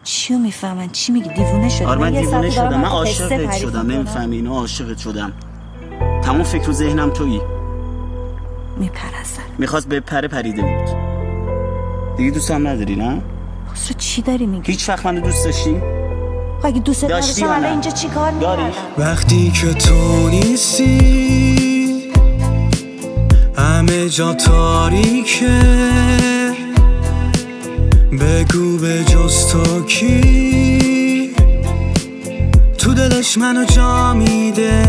چیو میفهمن؟ چی میگی؟ دیوونه شدی؟ آره من دیوونه شدم، من عاشقت شدم، نمیفهمی اینو؟ عاشقت شدم، تمام فکر و ذهنم تویی. میپرستن. میخواست بپره پریده بود. دیگه دوستم نداری نه؟ خسرو چی داری میگی؟ هیچ وقت منو دوست داشتی؟ اگه دوست نداشتم الان اینجا چی کار میکردم؟ وقتی که تو نیستی همه جا تاریکه، بگو به جز تو کی تو دلش منو جا میده.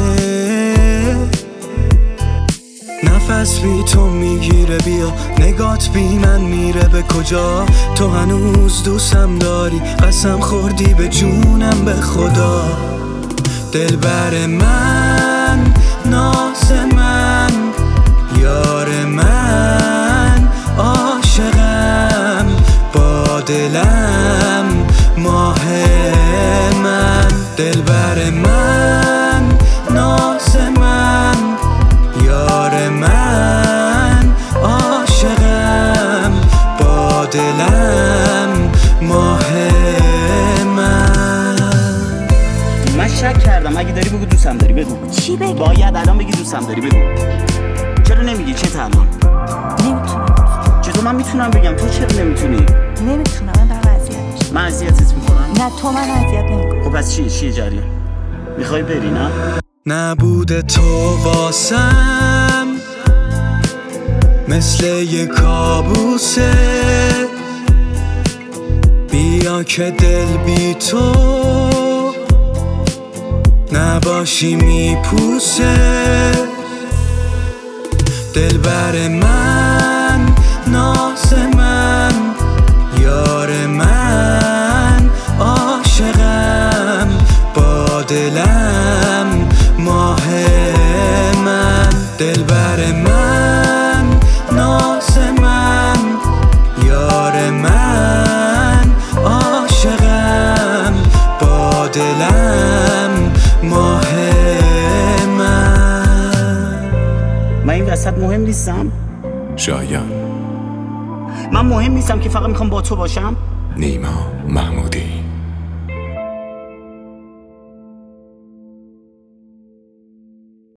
نفس بی تو میگیره، بیا نگات بی من میره به کجا. تو هنوز دوستم داری، قسم خوردی به جونم به خدا. دلبر من، ناز من، یار من، عاشقم، با دلم، ماه من. دلبر من، ناز من، یار من، عاشقم، با دلم، ماه من شک کردم. اگه داری بگو دوستم داری، بگو. چی بگی؟ باید الان بگی دوستم داری، بگو. چرا نمیگی؟ چه الان؟ نمیتونم. چطور من میتونم بگم؟ تو چرا نمیتونی؟ نمیتونم، من دارم اذیت میشم. من اذیتت میکنم؟ نه تو من اذیت نمیکنی. خب پس چیه جریان؟ میخوای بری نه؟ نبوده تو واسم مثل یه کابوسه، بیا که دل بی تو نباشی میپوسه. دلبر من، ناز من، یار من، عاشقم، با دلم، ماه من. دلبر من، ناز من، یار من، عاشقم، با دلم، ماه من این وسط مهم نیستم؟ شایان، من مهم نیستم که فقط میخوام با تو باشم؟ نیما محمودی.